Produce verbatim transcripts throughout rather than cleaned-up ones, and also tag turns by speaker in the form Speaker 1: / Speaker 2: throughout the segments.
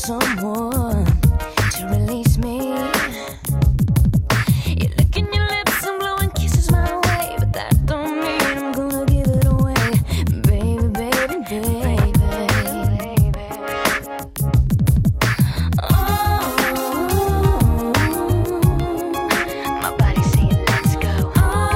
Speaker 1: someone to release me. You're licking your lips and blowing kisses my way, but that don't mean I'm gonna give it away, baby, baby, baby. Oh, my body's saying let's go,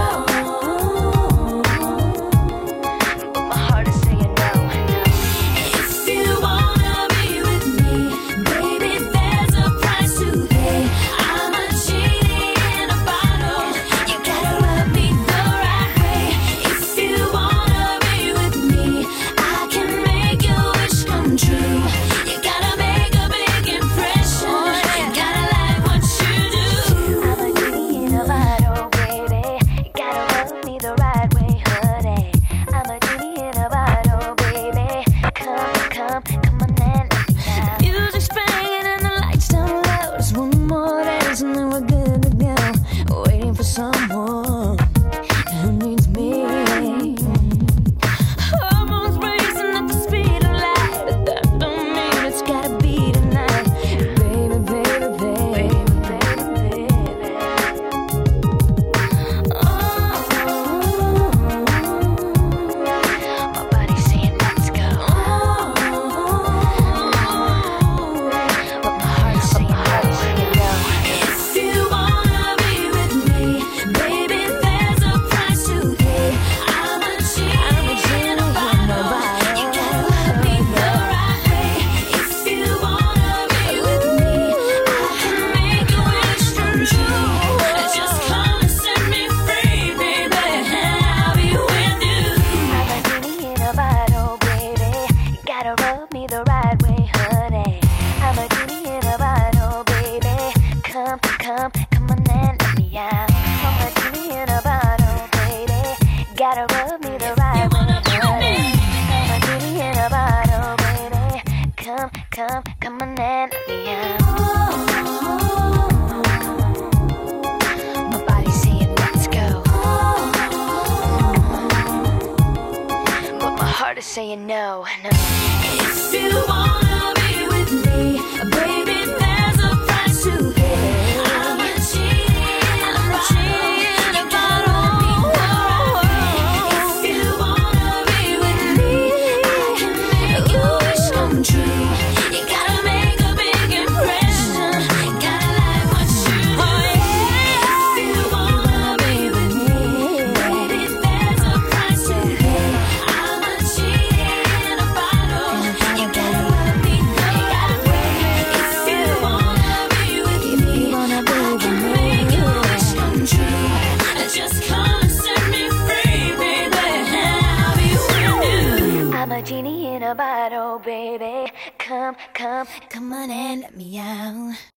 Speaker 1: oh, but my heart is saying no. If you wanna be with me, baby, there's a price to pay. I'm a genie in a bottle. You gotta rub me the right way. If you wanna be with me, I can make your wish come true. You gotta make a big impression. Gotta like what you do. I'm a genie in a bottle, baby. You gotta rub me the right way, honey. I'm a genie in a bottle, baby. Come, come, come on and let me out. Music's playing and the lights down low. Just one more dance and then we're good to go. Waiting for someone who needs me. Hormones racing at the speed of light, but that don't mean it's gotta be tonight, baby, baby, baby, baby, baby. Oh, my body's saying let's go, but my heart's saying no. If you wanna be with me, baby, there's a price to pay. I'm a genie in a bottle. You gotta love me the right way. If you wanna be with me, I can make a wish come true. Just come and set me free, baby, and I'll be with you. I'm a genie in a bottle, baby. You gotta rub me the right way, honey. I'm a genie in a bottle, baby. Come, come, come on and let me out. I'm a genie in a bottle, baby. Gotta rub me the right way, honey. I'm a genie in a bottle, baby. Come, come, come on and let me out. My body's saying let's go, but my heart is saying no, no. If you wanna be with me, baby, there's a price to pay. I'm a genie in a bottle. You gotta love me the right way. If you wanna be with me, I can make your wish come true. You gotta make a big impression. Gotta like what you do. If you wanna be with me, baby, there's a price to pay. I'm a genie in a bottle. You gotta love me the right way. If you wanna be with me, I can make your wish come true. Just come and set me free, baby, and I'll be with you. I'm a genie in a bottle, baby. Come, come, come on and let me out.